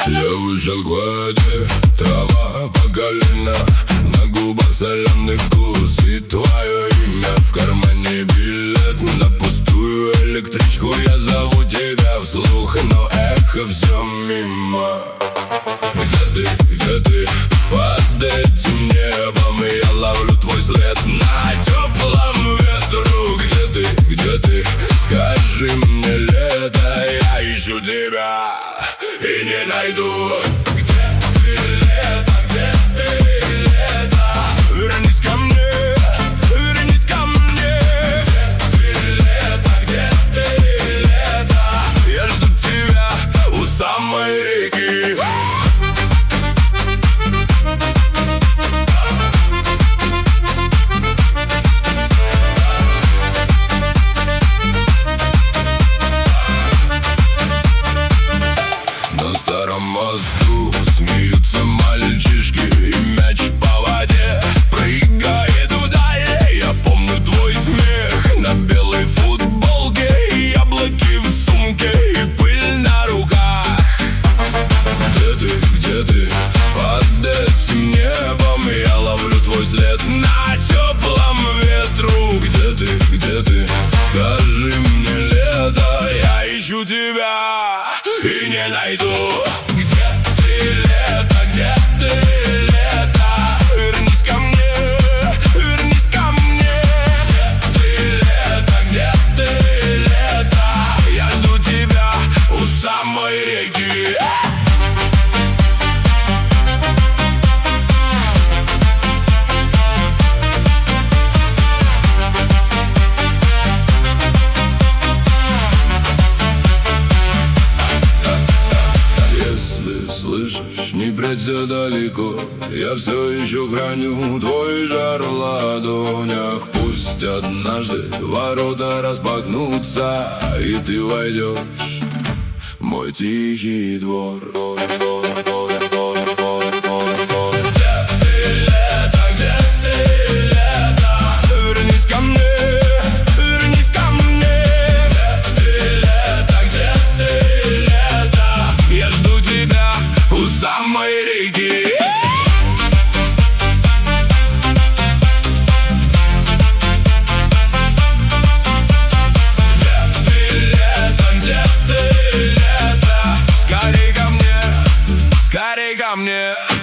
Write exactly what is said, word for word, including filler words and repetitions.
Я вышел к воде, трава по колено, на губах соленый вкус и твое имя. В кармане билет на пустую электричку. Я зову тебя вслух, но эхо все мимо. Где ты, где ты, под этим небом? И я ловлю твой след на теплом ветру. Где ты, где ты, скажи мне, лето, я ищу тебя и не найду. Где ты, лето, где ты, лето? Вернись ко мне, вернись ко мне. Где ты, лето, где ты, лето? Я жду тебя у самой реки. На старом мосту смеются мальчишки, и мяч по воде прыгает вдали. Я помню твой смех на белой футболке, и яблоки в сумке, и пыль на руках. Где ты, где ты, под этим небом? Я ловлю твой след на теплом ветру. Где ты, где ты, скажи мне, лето, я ищу тебя и не найду. Где ты, лето, где ты, лето? Вернись ко мне, вернись ко мне. Где ты, лето, где ты, лето? Я жду тебя у самой реки. Слышишь, не прячься далеко, я все еще храню твой жар в ладонях. Пусть однажды ворота распахнутся, и ты войдешь в мой тихий двор. Самой реки. Где ты, лето, где ты, лето? Скорей ко мне, скорей ко мне.